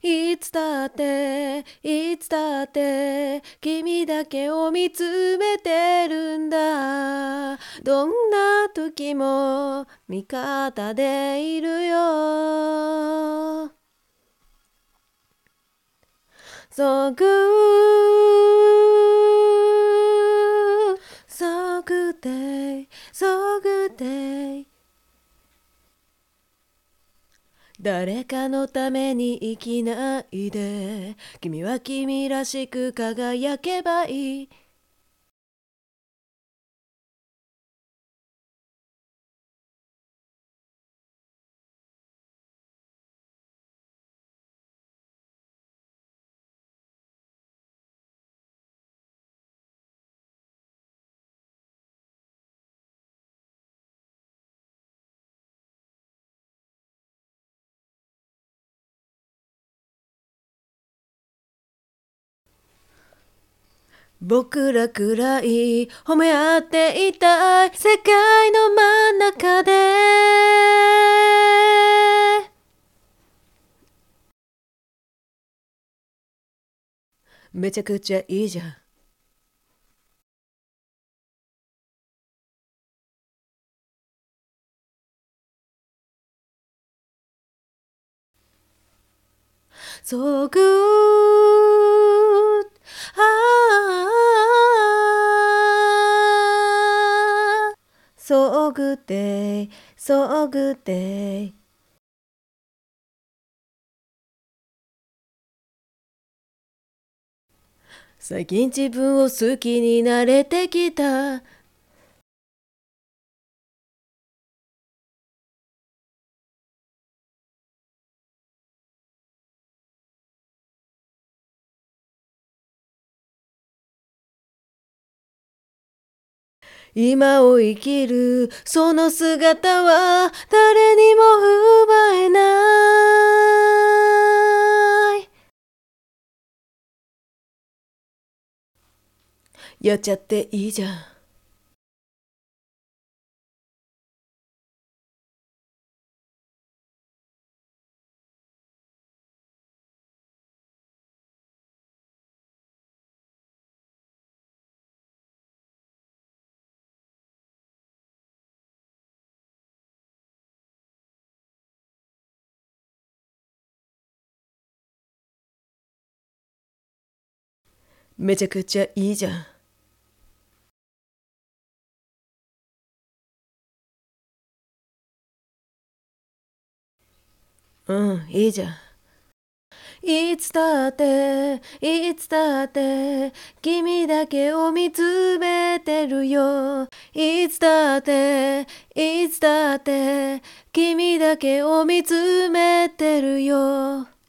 いつだっていつだって君だけを見つめてるんだ。どんな時も味方でいるよ。So good, so good day, so good day。誰かのために生きないで、君は君らしく輝けばいい。僕らくらい褒め合っていたい世界の真ん中で、めちゃくちゃいいじゃん。So good, so good day, so good day。最近自分を好きになれてきた。今を生きるその姿は誰にも奪えない。やっちゃっていいじゃん。めちゃくちゃいいじゃん。うん、いいじゃん。いつだっていつだって君だけを見つめてるよ。いつだっていつだって君だけを見つめてるよ。